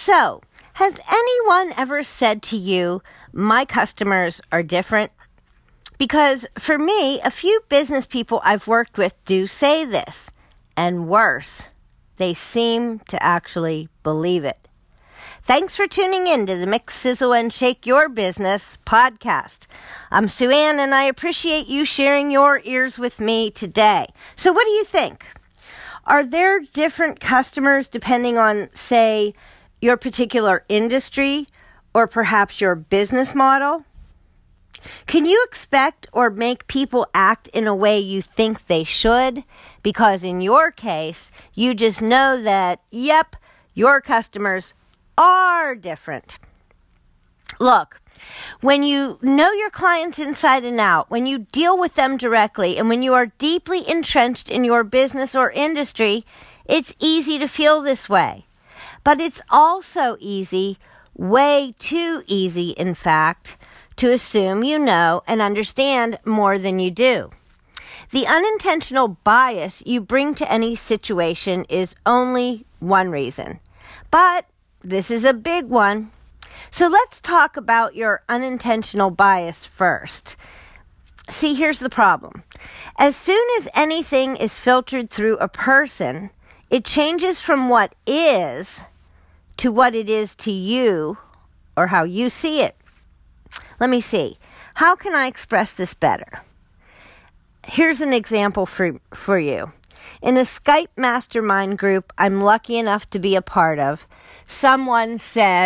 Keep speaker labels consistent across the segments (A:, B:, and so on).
A: So, has anyone ever said to you, my customers are different? Because for me, a few business people I've worked with do say this. And worse, they seem to actually believe it. Thanks for tuning in to the Mix, Sizzle, and Shake Your Business podcast. I'm Sue Ann, and I appreciate you sharing your ears with me today. So what do you think? Are there different customers depending on, say, your particular industry or perhaps your business model? Can you expect or make people act in a way you think they should? Because in your case, you just know that, yep, your customers are different. Look, when you know your clients inside and out, when you deal with them directly, and when you are deeply entrenched in your business or industry, it's easy to feel this way. But it's also easy, way too easy, in fact, to assume you know and understand more than you do. The unintentional bias you bring to any situation is only one reason. But this is a big one. So let's talk about your unintentional bias first. See, here's the problem. As soon as anything is filtered through a person, it changes from what is to what it is to you or how you see it. Let me see. How can I express this better? Here's an example for you. In a Skype mastermind group I'm lucky enough to be a part of, someone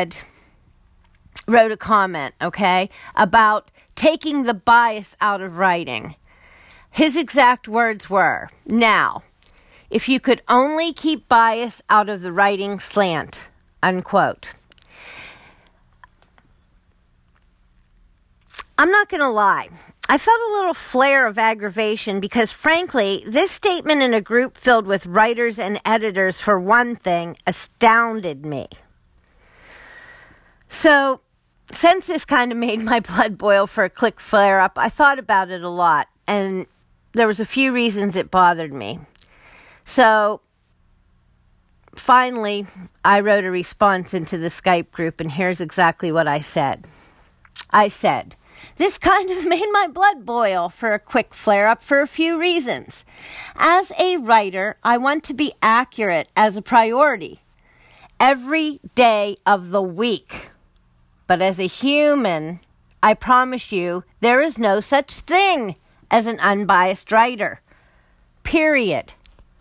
A: wrote a comment, about taking the bias out of writing. His exact words were, now, if you could only keep bias out of the writing slant, unquote. I'm not going to lie. I felt a little flare of aggravation because, frankly, this statement in a group filled with writers and editors, for one thing, astounded me. So, since this kind of made my blood boil for a quick flare-up, I thought about it a lot, and there was a few reasons it bothered me. So, finally, I wrote a response into the Skype group, and here's exactly what I said. I said, this kind of made my blood boil for a quick flare-up for a few reasons. As a writer, I want to be accurate as a priority every day of the week. But as a human, I promise you, there is no such thing as an unbiased writer. Period.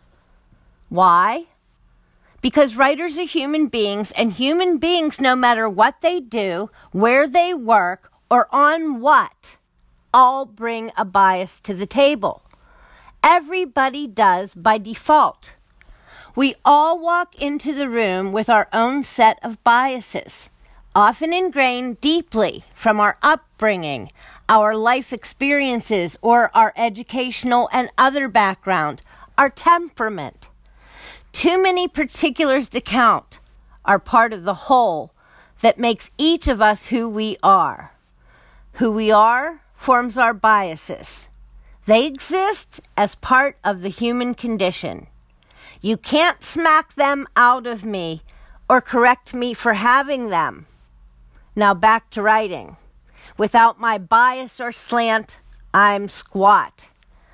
A: Why? Because writers are human beings, and human beings, no matter what they do, where they work, or on what, all bring a bias to the table. Everybody does by default. We all walk into the room with our own set of biases, often ingrained deeply from our upbringing, our life experiences, or our educational and other background, our temperament. Too many particulars to count are part of the whole that makes each of us who we are. Who we are forms our biases. They exist as part of the human condition. You can't smack them out of me or correct me for having them. Now back to writing. Without my bias or slant, I'm squat.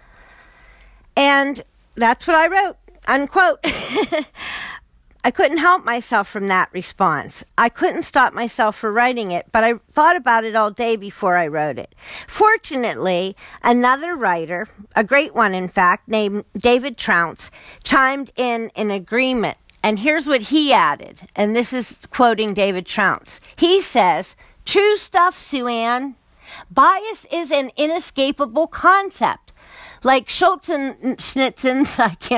A: And that's what I wrote, unquote. I couldn't help myself from that response. I couldn't stop myself from writing it, but I thought about it all day before I wrote it. Fortunately, another writer, a great one in fact, named David Trounce, chimed in agreement. And here's what he added, and this is quoting David Trounce. He says, true stuff, Sue Ann. Bias is an inescapable concept. Like Schulzenschnitzen's,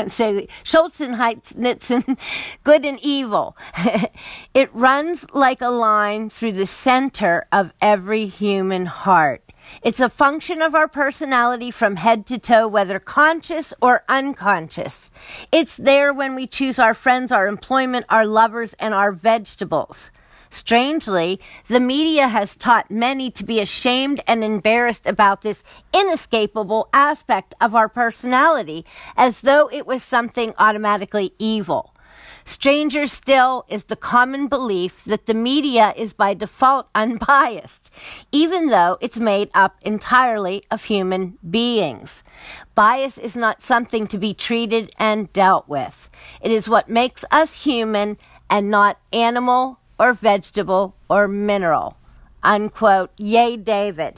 A: Schulzenschnitzen, good and evil. It runs like a line through the center of every human heart. It's a function of our personality from head to toe, whether conscious or unconscious. It's there when we choose our friends, our employment, our lovers, and our vegetables. Strangely, the media has taught many to be ashamed and embarrassed about this inescapable aspect of our personality, as though it was something automatically evil. Stranger still is the common belief that the media is by default unbiased, even though it's made up entirely of human beings. Bias is not something to be treated and dealt with. It is what makes us human and not animal or vegetable or mineral. Unquote. Yay, David.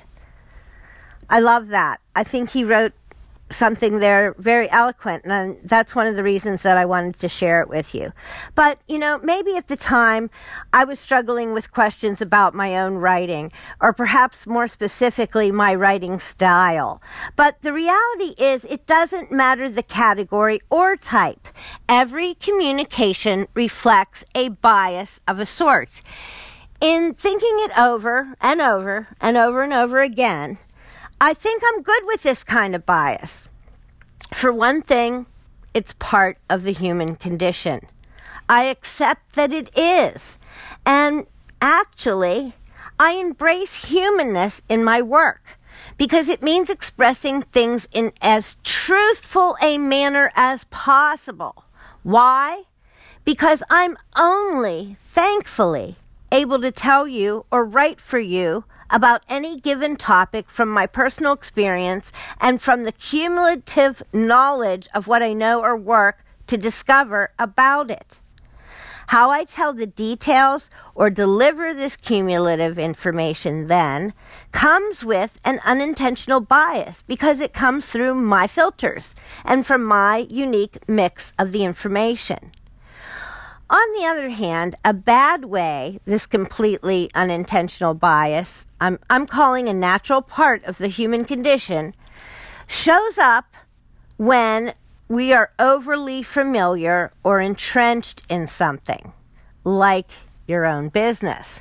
A: I love that. I think he wrote something there very eloquent, and that's one of the reasons that I wanted to share it with you. But, maybe at the time I was struggling with questions about my own writing, or perhaps more specifically, my writing style. But the reality is it doesn't matter the category or type. Every communication reflects a bias of a sort. In thinking it over and over and over and over again, I think I'm good with this kind of bias. For one thing, it's part of the human condition. I accept that it is. And actually, I embrace humanness in my work because it means expressing things in as truthful a manner as possible. Why? Because I'm only, thankfully, able to tell you or write for you about any given topic from my personal experience and from the cumulative knowledge of what I know or work to discover about it. How I tell the details or deliver this cumulative information then comes with an unintentional bias because it comes through my filters and from my unique mix of the information. On the other hand, a bad way, this completely unintentional bias, I'm calling a natural part of the human condition, shows up when we are overly familiar or entrenched in something, like your own business,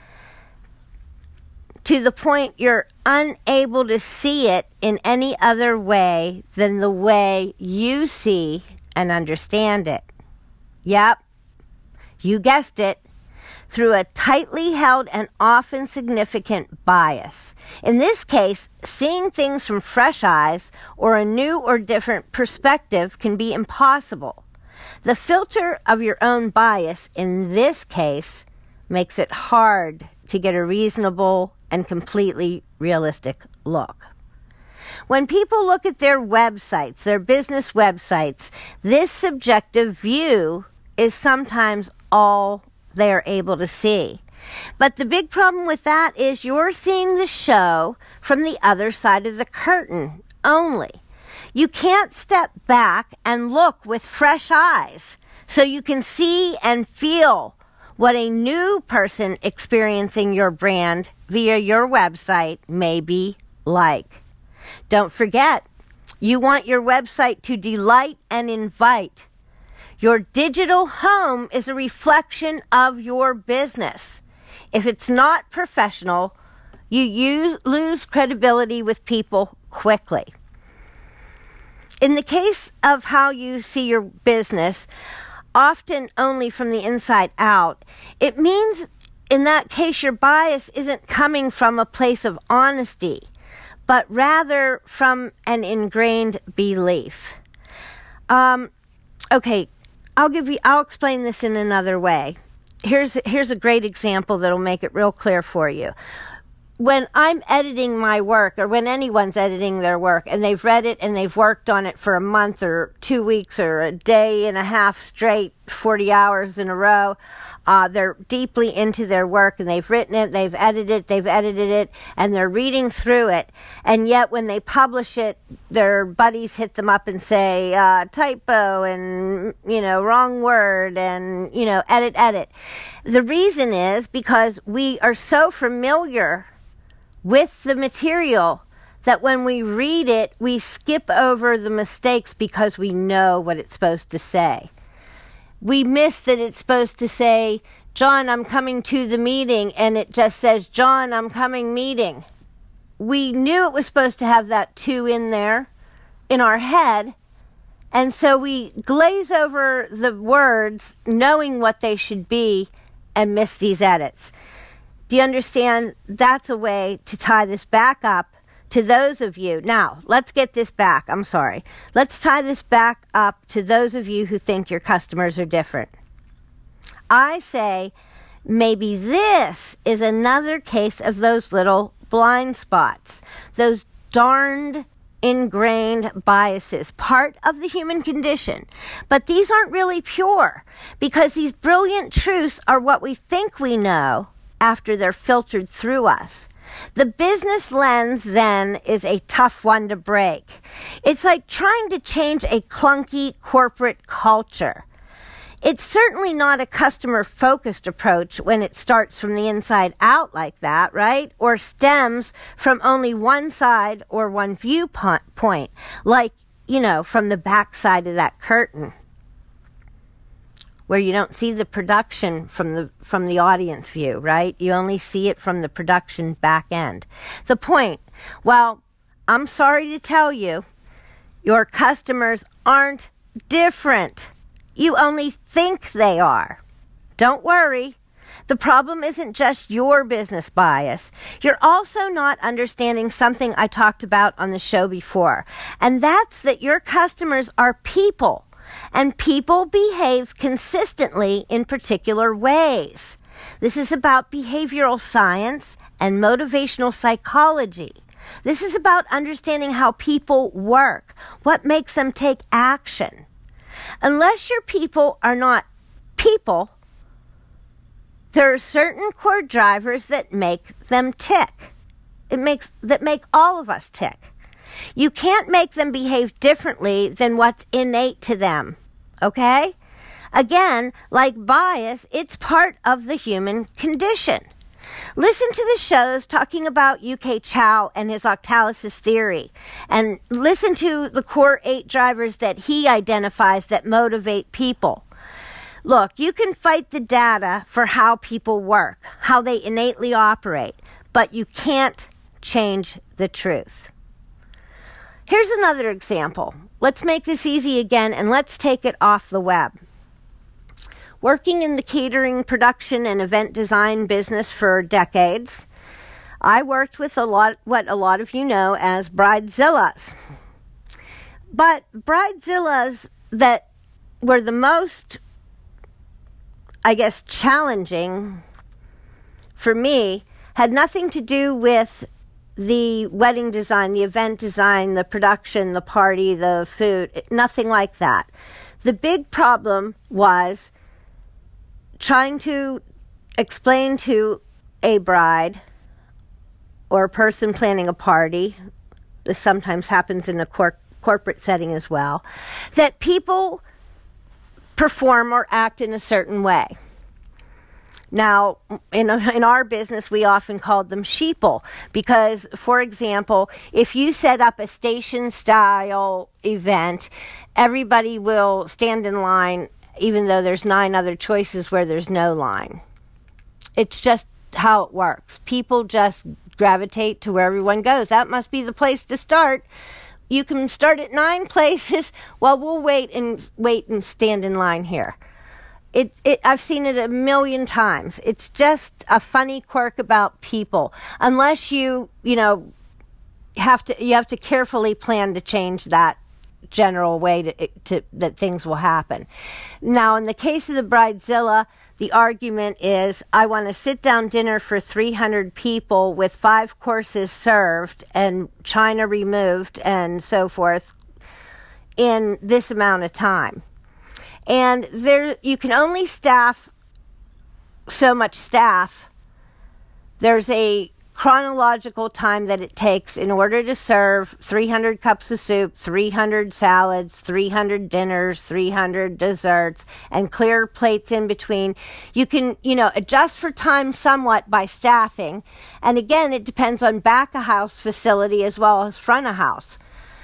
A: to the point you're unable to see it in any other way than the way you see and understand it. Yep. You guessed it, through a tightly held and often significant bias. In this case, seeing things from fresh eyes or a new or different perspective can be impossible. The filter of your own bias, in this case, makes it hard to get a reasonable and completely realistic look. When people look at their websites, their business websites, this subjective view is sometimes all they're able to see. But the big problem with that is you're seeing the show from the other side of the curtain only. You can't step back and look with fresh eyes so you can see and feel what a new person experiencing your brand via your website may be like. Don't forget, you want your website to delight and invite. Your digital home is a reflection of your business. If it's not professional, you lose credibility with people quickly. In the case of how you see your business, often only from the inside out, it means in that case your bias isn't coming from a place of honesty, but rather from an ingrained belief. Okay. I'll explain this in another way. Here's a great example that'll make it real clear for you. When I'm editing my work, or when anyone's editing their work, and they've read it and they've worked on it for a month or 2 weeks or a day and a half straight, 40 hours in a row, they're deeply into their work and they've written it, they've edited it, and they're reading through it. And yet when they publish it, their buddies hit them up and say, typo and, wrong word and, edit. The reason is because we are so familiar with the material that when we read it, we skip over the mistakes because we know what it's supposed to say. We miss that it's supposed to say, John, I'm coming to the meeting, and it just says, John, I'm coming meeting. We knew it was supposed to have that to in there in our head, and so we glaze over the words knowing what they should be and miss these edits. Do you understand? That's a way to tie this back up to those of you. Now, let's get this back. Let's tie this back up to those of you who think your customers are different. I say maybe this is another case of those little blind spots, those darned ingrained biases, part of the human condition. But these aren't really pure, because these brilliant truths are what we think we know after they're filtered through us. The business lens, then, is a tough one to break. It's like trying to change a clunky corporate culture. It's certainly not a customer-focused approach when it starts from the inside out like that, right? Or stems from only one side or one viewpoint, like, from the back side of that curtain, where you don't see the production from the audience view, right? You only see it from the production back end. The point, well, I'm sorry to tell you, your customers aren't different. You only think they are. Don't worry. The problem isn't just your business bias. You're also not understanding something I talked about on the show before, and that's that your customers are people, and people behave consistently in particular ways. This is about behavioral science and motivational psychology. This is about understanding how people work, what makes them take action. Unless your people are not people, there are certain core drivers that make them tick. That make all of us tick. You can't make them behave differently than what's innate to them, okay? Again, like bias, it's part of the human condition. Listen to the shows talking about UK Chow and his octalysis theory, and listen to the core 8 drivers that he identifies that motivate people. Look, you can fight the data for how people work, how they innately operate, but you can't change the truth. Here's another example. Let's make this easy again, and let's take it off the web. Working in the catering, production, and event design business for decades, I worked with what a lot of you know as bridezillas. But bridezillas that were the most, challenging for me had nothing to do with the wedding design, the event design, the production, the party, the food, nothing like that. The big problem was trying to explain to a bride or a person planning a party, this sometimes happens in a corporate setting as well, that people perform or act in a certain way. Now, in our business, we often called them sheeple because, for example, if you set up a station-style event, everybody will stand in line even though there's 9 other choices where there's no line. It's just how it works. People just gravitate to where everyone goes. That must be the place to start. You can start at 9 places. Well, we'll wait and stand in line here. I've seen it a million times. It's just a funny quirk about people. Unless you have to carefully plan to change that general way to that things will happen. Now, in the case of the bridezilla, the argument is, I want a sit-down dinner for 300 people with 5 courses served and china removed and so forth in this amount of time. And you can only staff so much staff. There's a chronological time that it takes in order to serve 300 cups of soup, 300 salads, 300 dinners, 300 desserts, and clear plates in between. You can, adjust for time somewhat by staffing. And again, it depends on back of house facility as well as front of house.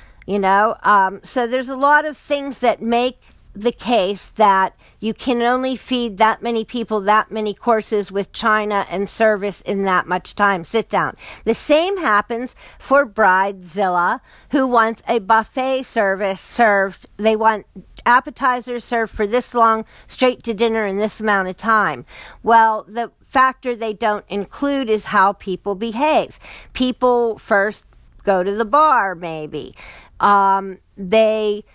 A: So there's a lot of things that make the case that you can only feed that many people that many courses with china and service in that much time. Sit down. The same happens for bridezilla who wants a buffet service served. They want appetizers served for this long, straight to dinner in this amount of time. Well, the factor they don't include is how people behave. People first go to the bar, maybe. They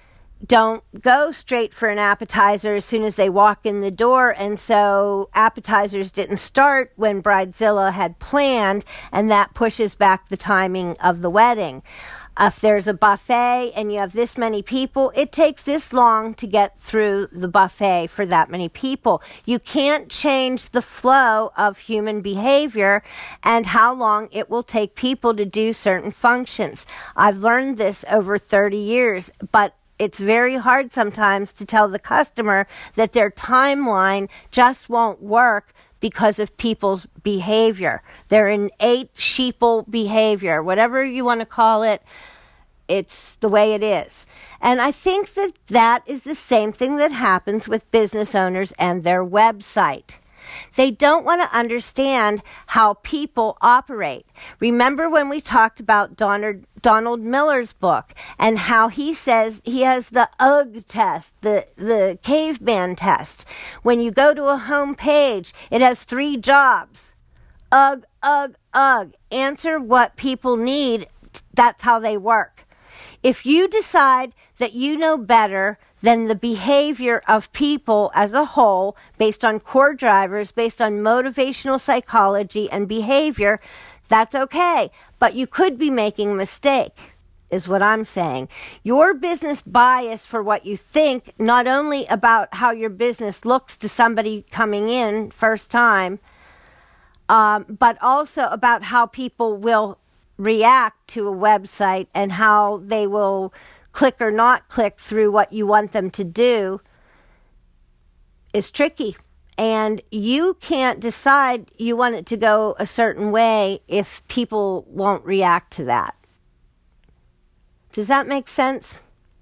A: don't go straight for an appetizer as soon as they walk in the door, and so appetizers didn't start when Bridezilla had planned, and that pushes back the timing of the wedding. If there's a buffet and you have this many people, it takes this long to get through the buffet for that many people. You can't change the flow of human behavior and how long it will take people to do certain functions. I've learned this over 30 years, but it's very hard sometimes to tell the customer that their timeline just won't work because of people's behavior. Their innate sheeple behavior, whatever you want to call it, it's the way it is. And I think that that is the same thing that happens with business owners and their website. They don't want to understand how people operate. Remember when we talked about Donald Miller's book and how he says he has the UGG test, the caveman test. When you go to a home page, it has 3 jobs. UGG, UGG, UGG. Answer what people need. That's how they work. If you decide that you know better than the behavior of people as a whole, based on core drivers, based on motivational psychology and behavior, that's okay. But you could be making a mistake, is what I'm saying. Your business bias for what you think, not only about how your business looks to somebody coming in first time, but also about how people will react to a website and how they will click or not click through what you want them to do is tricky. And you can't decide you want it to go a certain way if people won't react to that. Does that make sense?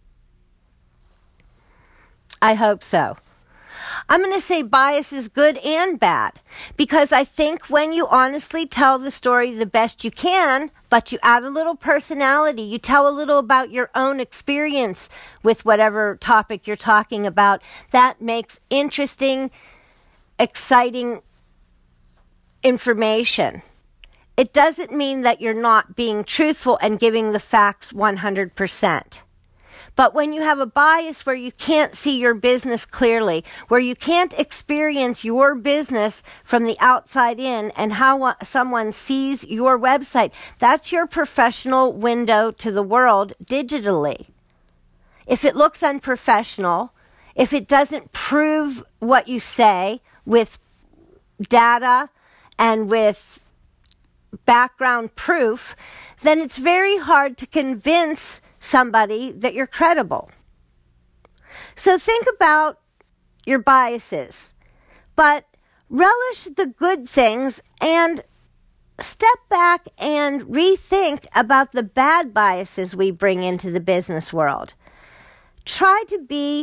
A: I hope so. I'm going to say bias is good and bad, because I think when you honestly tell the story the best you can, but you add a little personality, you tell a little about your own experience with whatever topic you're talking about, that makes interesting, exciting information. It doesn't mean that you're not being truthful and giving the facts 100%. But when you have a bias where you can't see your business clearly, where you can't experience your business from the outside in and how someone sees your website, that's your professional window to the world digitally. If it looks unprofessional, if it doesn't prove what you say with data and with background proof, then it's very hard to convince somebody that you're credible. So think about your biases, but relish the good things and step back and rethink about the bad biases we bring into the business world. Try to be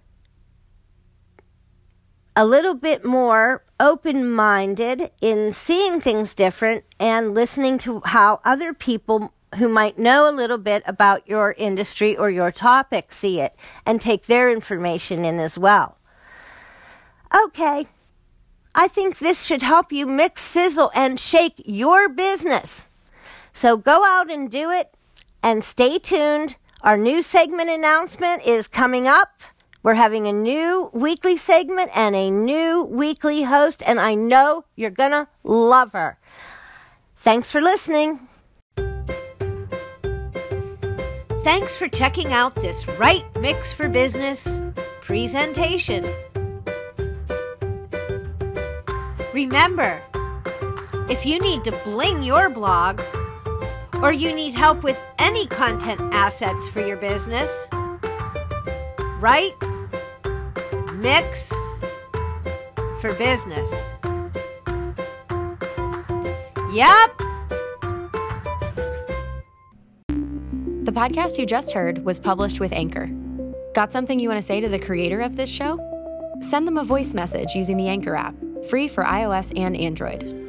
A: a little bit more open-minded in seeing things different and listening to how other people who might know a little bit about your industry or your topic see it and take their information in as well. Okay, I think this should help you mix, sizzle, and shake your business. So go out and do it, and stay tuned. Our new segment announcement is coming up. We're having a new weekly segment and a new weekly host, and I know you're going to love her. Thanks for listening. Thanks for checking out this Right Mix for Business presentation. Remember, if you need to bling your blog or you need help with any content assets for your business, Right Mix for Business. Yep.
B: The podcast you just heard was published with Anchor. Got something you want to say to the creator of this show? Send them a voice message using the Anchor app, free for iOS and Android.